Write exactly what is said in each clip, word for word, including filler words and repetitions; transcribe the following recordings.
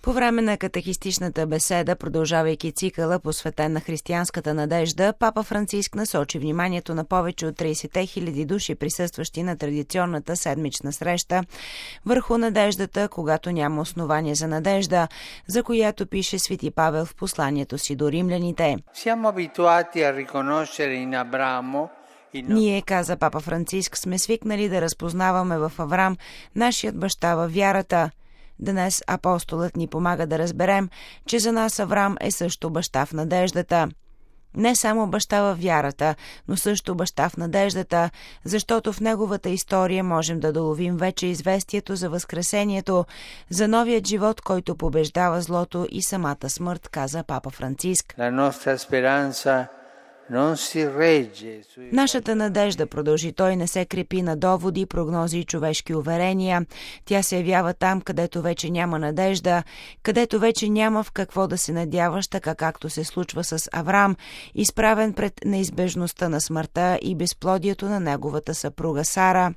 По време на катехистичната беседа, продължавайки цикъла, посветен на християнската надежда, папа Франциск насочи вниманието на повече от тридесет хиляди души, присъстващи на традиционната седмична среща, върху надеждата, когато няма основание за надежда, за която пише Свети Павел в посланието си до римляните. Ние, каза папа Франциск, сме свикнали да разпознаваме в Аврам нашият баща във вярата. Днес апостолът ни помага да разберем, че за нас Аврам е също баща в надеждата. Не само баща във вярата, но също баща в надеждата, защото в неговата история можем да доловим вече известието за възкресението, за новият живот, който побеждава злото и самата смърт, каза папа Франциск. Нашата надежда, продължи той, не се крепи на доводи, прогнози и човешки уверения. Тя се явява там, където вече няма надежда, където вече няма в какво да се надяваш, така както се случва с Аврам, изправен пред неизбежността на смъртта и безплодието на неговата съпруга Сара.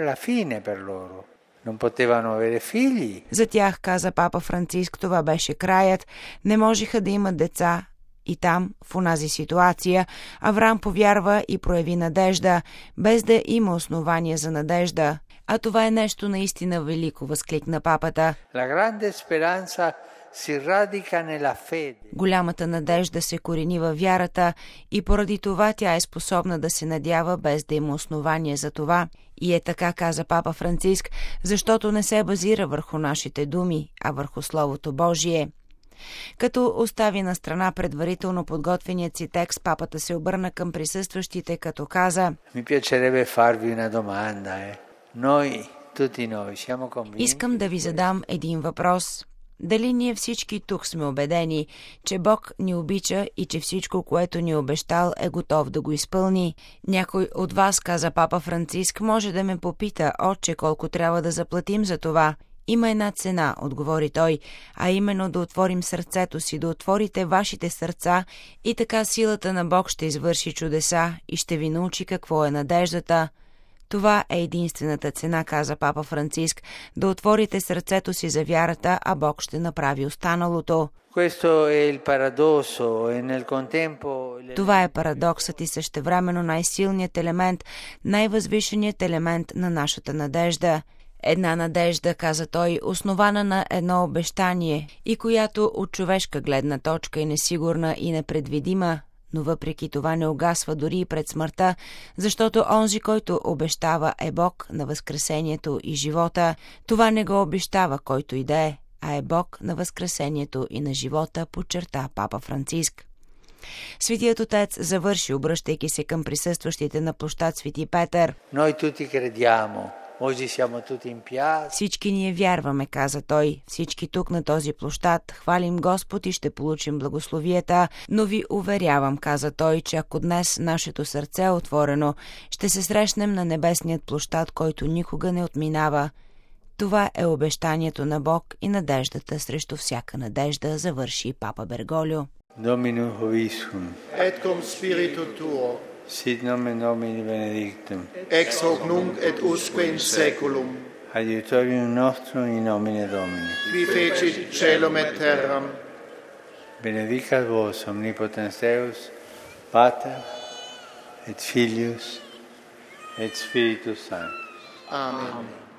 За тях, каза папа Франциск, това беше краят. Не можеха да имат деца. И там, в онази ситуация, Аврам повярва и прояви надежда, без да има основания за надежда. А това е нещо наистина велико, възкликна папата. Голямата надежда се корени във вярата и поради това тя е способна да се надява, без да има основания за това. И е така, каза папа Франциск, защото не се базира върху нашите думи, а върху Словото Божие. Като остави на страна предварително подготвеният си текст, папата се обърна към присъстващите, като каза: Искам да ви задам един въпрос. Дали ние всички тук сме убедени, че Бог ни обича и че всичко, което ни е обещал, е готов да го изпълни? Някой от вас, каза папа Франциск, може да ме попита: Отче, колко трябва да заплатим за това? Има една цена, отговори той, а именно да отворим сърцето си, да отворите вашите сърца и така силата на Бог ще извърши чудеса и ще ви научи какво е надеждата. Това е единствената цена, каза папа Франциск, да отворите сърцето си за вярата, а Бог ще направи останалото. Това е парадоксът и същевременно най-силният елемент, най-възвишеният елемент на нашата надежда. Една надежда, каза той, основана на едно обещание и която от човешка гледна точка е несигурна и непредвидима, но въпреки това не угасва дори и пред смъртта, защото онзи, който обещава, е Бог на възкресението и живота. Това не го обещава който и да е, а е Бог на възкресението и на живота, подчерта папа Франциск. Светият отец завърши, обръщайки се към присъстващите на площад Свети Петър. Всички ние вярваме, каза той, всички тук на този площад, хвалим Господ и ще получим благословията, но ви уверявам, каза той, че ако днес нашето сърце е отворено, ще се срещнем на небесният площад, който никога не отминава. Това е обещанието на Бог и надеждата срещу всяка надежда, завърши папа Берголио. Dominum hoviscum. Et cum spiritu tuo. Sit nomen Domini benedictum. Ex hoc nunc et usque in saeculum. Adiutorium nostrum in nomine Domini. Qui fecit caelum et terram. Benedicat vos omnipotens Deus, Pater et Filius et Spiritus Sanctus. Amen.